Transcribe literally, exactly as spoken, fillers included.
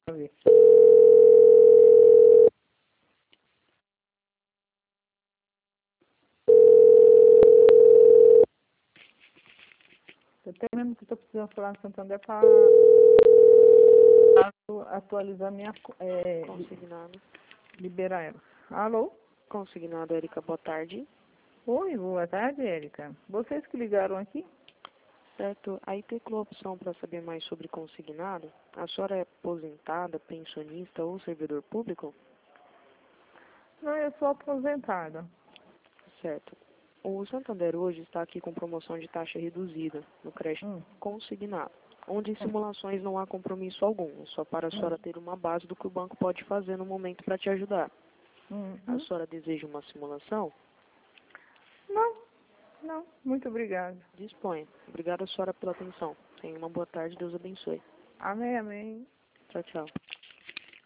ver. Eu tenho mesmo que estou precisando falar no Santander para atualizar minha... É, Consignado. liberar ela. Alô? Consignado, Érica, boa tarde. Oi, boa tarde, Érica. Vocês que ligaram aqui? Certo, aí tem uma opção para saber mais sobre consignado. A senhora é aposentada, pensionista ou servidor público? Não, eu sou aposentada. Certo. O Santander hoje está aqui com promoção de taxa reduzida no crédito Hum, consignado, onde em hum, simulações não há compromisso algum, é só para a senhora hum, ter uma base do que o banco pode fazer no momento para te ajudar. hum, A hum. senhora deseja uma simulação? Não, não. Muito obrigada. Disponha. Obrigada, senhora, pela atenção. Tenha uma boa tarde, Deus abençoe. Amém, amém. Tchau, tchau.